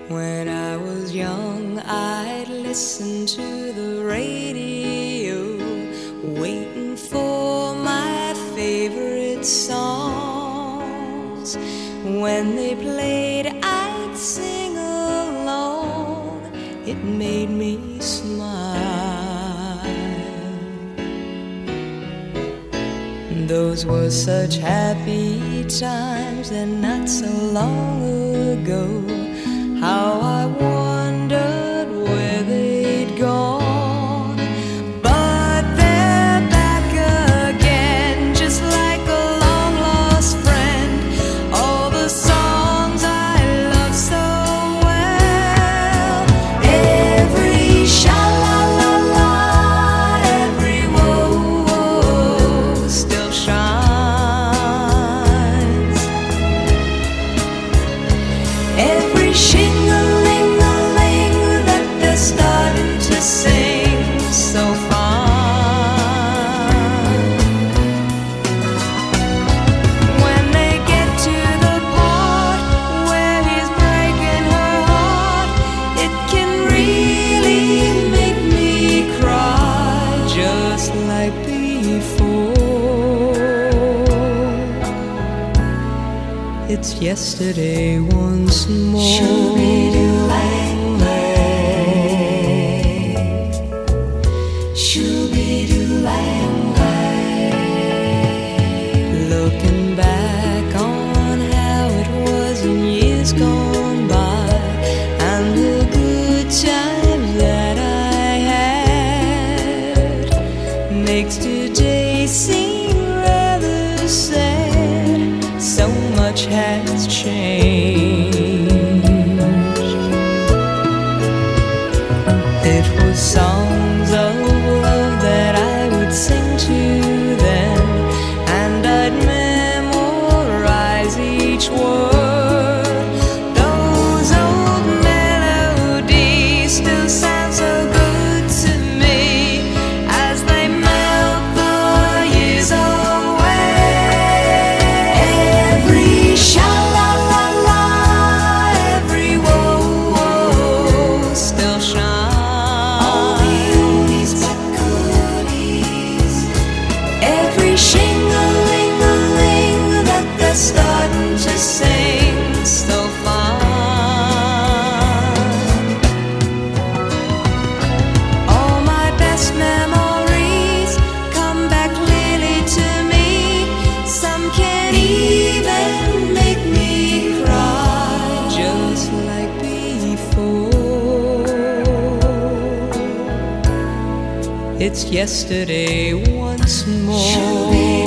When I was young, I'd listen to the radio, waiting for my favorite songs. When they played, I'd sing along. It made me smile. Those were such happy times, and not so long ago. How I wondered where they'd gone. But they're back again, just like a long-lost friend. All the songs I love so well. Every sha-la-la-la, every whoa-whoa still shines. Every shing-a-ling-a-ling that they're starting to sing so fine. When they get to the part where he's breaking her heart, it can really make me cry, just like before. It's yesterday once more. Looking back on how it was in years gone by, and the good times that I had, makes today seem rather sad. So much has changed. It was songs of love that I would sing to them, and I'd memorize each word. Those old melodies still sound so good to me as they melt the years away. Every sha-la-la-la, every whoa-whoa still shines. All the oldies but goodies. Every shing-a-ling-a-ling that they're starting to sing so fine. All my best memories come back clearly to me. Some can even make me cry, just like before. It's yesterday once more.